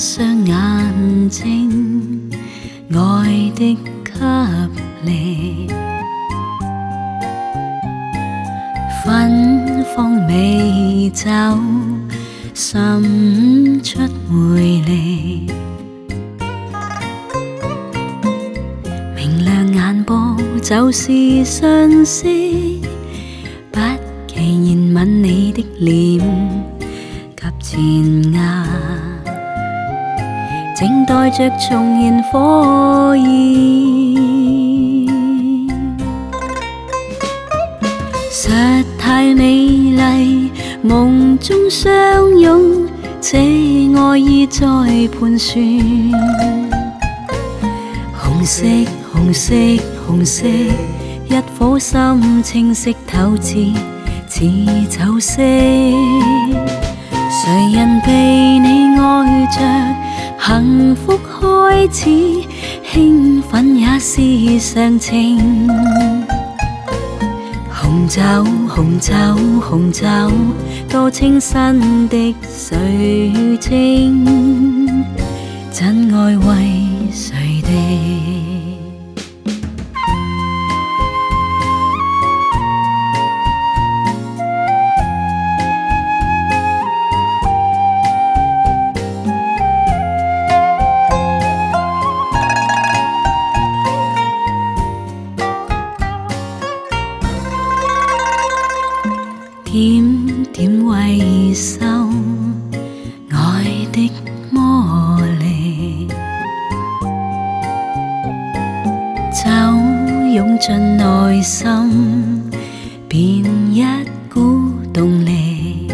雙眼睛，愛的給力，芬芳美酒，滲出魅力。明亮眼波就是相識，不期然吻你的臉及前額，靜待着重燃火焰。實太美麗，夢中相擁，這愛意在盤旋。紅色，紅色，紅色，一顆心清晰透徹，似酒色。誰人被你愛着，幸福開始，興奮也是常情。紅酒，紅酒，紅酒，多清新的水晶，真愛為誰的？點點維修愛的魔力，酒湧進內心，變一股動力。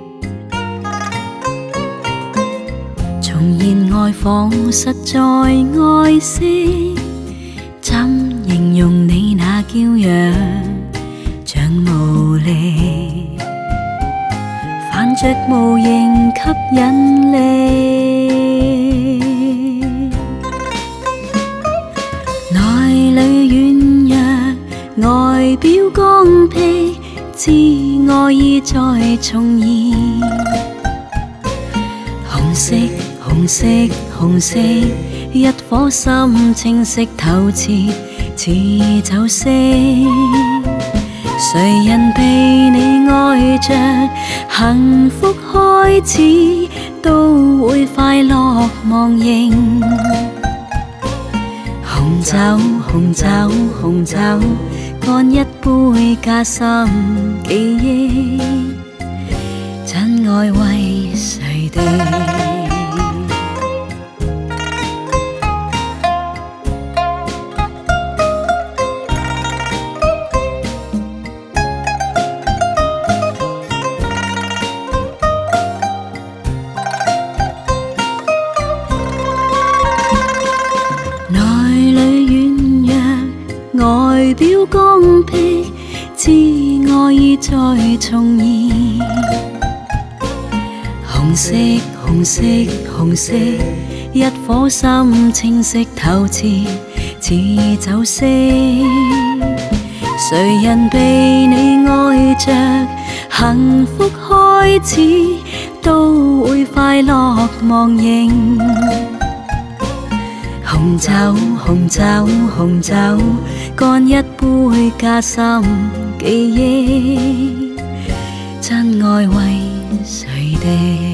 重現愛彷實在愛惜，怎形容你那嬌養像無力？泛着無形吸引力，內裏軟弱，外表剛愎，知愛意在重現。紅色，紅色，紅色，一顆心清晰透徹，似酒色。誰人被你愛着，幸福開始，都會快樂忘形。紅酒，紅酒，紅酒，乾一杯加深記憶，真愛為誰的？內裏軟弱，外表剛愎，知愛意在重現。紅色，紅色，紅色，一顆心清晰透徹，似酒色。誰人被你愛着，幸福開始，都會快樂忘形。紅酒，紅酒，紅酒，乾一杯加深記憶，真愛為誰的？